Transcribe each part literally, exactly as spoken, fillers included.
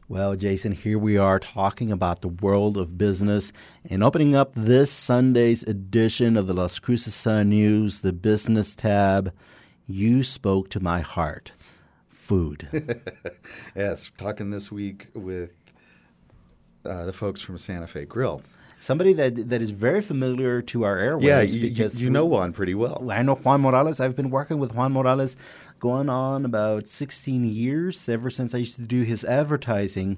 Well, Jason, here we are talking about the world of business and opening up this Sunday's edition of the Las Cruces Sun News, the business tab. You spoke to my heart. Food. Yes, talking this week with uh, the folks from Santa Fe Grill. Somebody that that is very familiar to our airways. Yeah, you, because you, you know Juan pretty well. I know Juan Morales. I've been working with Juan Morales going on about sixteen years, ever since I used to do his advertising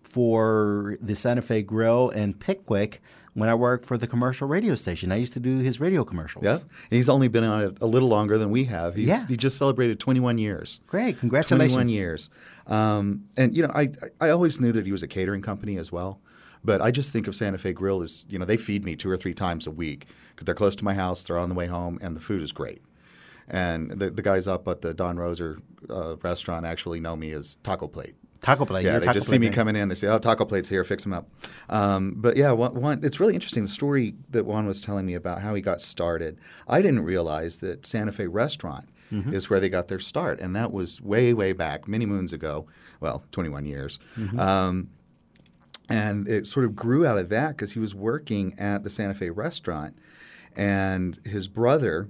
for the Santa Fe Grill and Pickwick when I worked for the commercial radio station. I used to do his radio commercials. Yeah, and he's only been on it a little longer than we have. He's, yeah. He just celebrated twenty-one years. Great, congratulations. twenty-one years. Um, and, you know, I, I always knew that he was a catering company as well. But I just think of Santa Fe Grill as, you know, they feed me two or three times a week because they're close to my house, they're on the way home, and the food is great. And the, the guys up at the Don Roser uh, restaurant actually know me as Taco Plate. Taco Plate. Yeah, yeah they taco just plate see me man. coming in. They say, oh, Taco Plate's here. Fix them up. Um, but, yeah, one, one, it's really interesting, the story that Juan was telling me about how he got started. I didn't realize that Santa Fe Restaurant mm-hmm. is where they got their start. And that was way, way back, many moons ago. Well, twenty-one years. Mm-hmm. Um, and it sort of grew out of that because he was working at the Santa Fe Restaurant. And his brother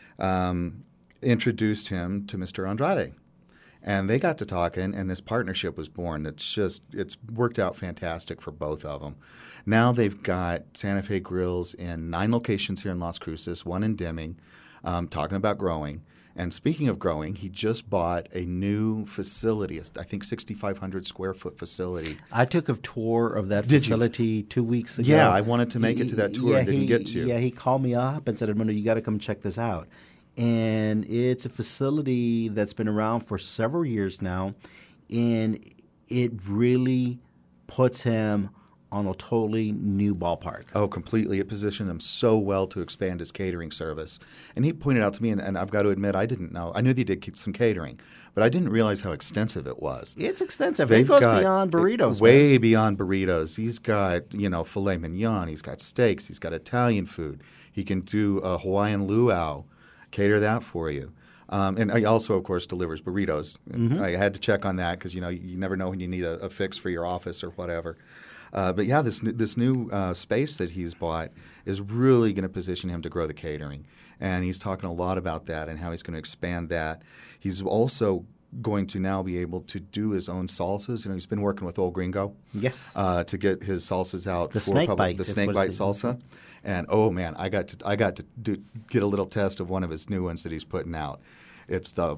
um, introduced him to Mister Andrade. And they got to talking, and this partnership was born. It's just it's worked out fantastic for both of them. Now they've got Santa Fe Grills in nine locations here in Las Cruces, one in Deming, um, talking about growing. And speaking of growing, he just bought a new facility, I think sixty-five hundred square foot facility. I took a tour of that Did facility you? two weeks ago. Yeah, I wanted to make it to that tour yeah, and didn't he, get to. Yeah, he called me up and said, Edmundo, you got to come check this out. And it's a facility that's been around for several years now, and it really puts him on a totally new ballpark. Oh, completely. It positioned him so well to expand his catering service. And he pointed out to me, and, and I've got to admit, I didn't know. I knew they did keep some catering, but I didn't realize how extensive it was. It's extensive. They've it goes got, beyond burritos. Way man. beyond burritos. He's got, you know, filet mignon. He's got steaks. He's got Italian food. He can do a Hawaiian luau, cater that for you. Um, and he also, of course, delivers burritos. Mm-hmm. I had to check on that because, you know, you never know when you need a, a fix for your office or whatever. Uh, but, yeah, this this new uh, space that he's bought is really going to position him to grow the catering. And he's talking a lot about that and how he's going to expand that. He's also going to now be able to do his own salsas. You know, he's been working with Old Gringo. Yes. Uh, to get his salsas out the for snake public, bite. the snake bite salsa. And oh man, I got to I got to do, get a little test of one of his new ones that he's putting out. It's the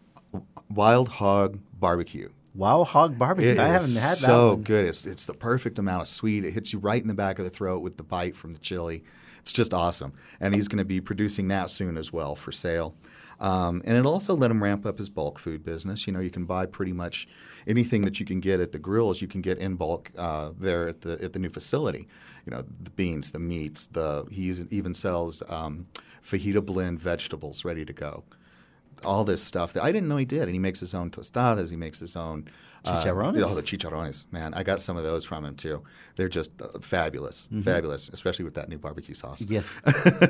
Wild Hog Barbecue. Wild Hog Barbecue. It I haven't is had that so one. good. It's it's the perfect amount of sweet. It hits you right in the back of the throat with the bite from the chili. It's just awesome. And he's going to be producing that soon as well for sale. Um, and it'll also let him ramp up his bulk food business. You know, you can buy pretty much anything that you can get at the grills. You can get in bulk uh, there at the at the new facility. You know, the beans, the meats. The he even sells um, fajita blend vegetables ready to go. All this stuff that I didn't know he did. And he makes his own tostadas. He makes his own chicharrones. Uh, oh, the chicharrones, man! I got some of those from him too. They're just uh, fabulous, mm-hmm. fabulous, especially with that new barbecue sauce. Yes,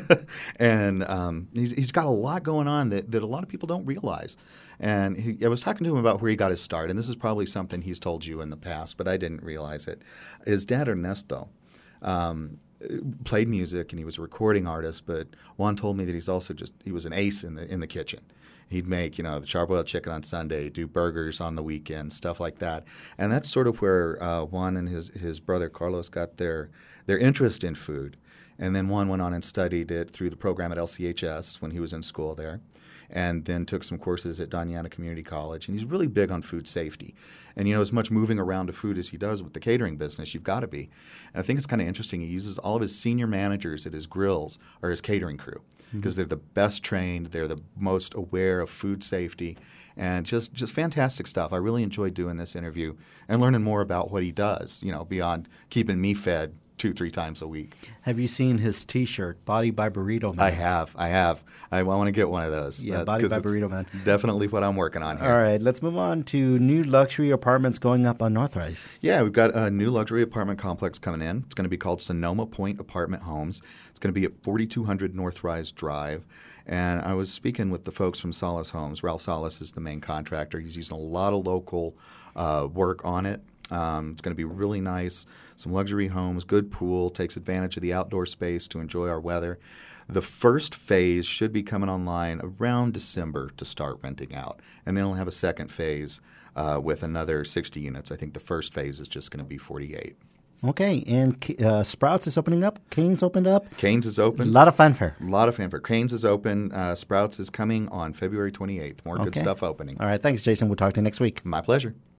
and um, he's, he's got a lot going on that, that a lot of people don't realize. And he, I was talking to him about where he got his start, and this is probably something he's told you in the past, but I didn't realize it. His dad Ernesto um, played music, and he was a recording artist. But Juan told me that he's also just he was an ace in the in the kitchen. He'd make, you know, the charbroiled chicken on Sunday, do burgers on the weekend, stuff like that. And that's sort of where uh, Juan and his, his brother Carlos got their their interest in food. And then Juan went on and studied it through the program at L C H S when he was in school there, and then took some courses at Doñana Community College. And he's really big on food safety. And, you know, as much moving around to food as he does with the catering business, you've got to be. And I think it's kind of interesting. He uses all of his senior managers at his grills or his catering crew because mm-hmm. they're the best trained. They're the most aware of food safety. And just, just fantastic stuff. I really enjoyed doing this interview and learning more about what he does, you know, beyond keeping me fed two, three times a week. Have you seen his T-shirt, Body by Burrito Man? I have. I have. I, I want to get one of those. Yeah, uh, Body by Burrito Man. Definitely what I'm working on here. All right, let's move on to new luxury apartments going up on Northrise. Yeah, we've got a new luxury apartment complex coming in. It's going to be called Sonoma Point Apartment Homes. It's going to be at forty-two hundred Northrise Drive. And I was speaking with the folks from Salas Homes. Ralph Salas is the main contractor. He's using a lot of local uh, work on it. Um, it's going to be really nice. Some luxury homes, good pool, takes advantage of the outdoor space to enjoy our weather. The first phase should be coming online around December to start renting out. And then we'll have a second phase uh, with another sixty units. I think the first phase is just going to be forty-eight. Okay, and uh, Sprouts is opening up. Cane's opened up. Cane's is open. A lot of fanfare. A lot of fanfare. Cane's is open. Uh, Sprouts is coming on February twenty-eighth. More Okay. good stuff opening. All right, thanks, Jason. We'll talk to you next week. My pleasure.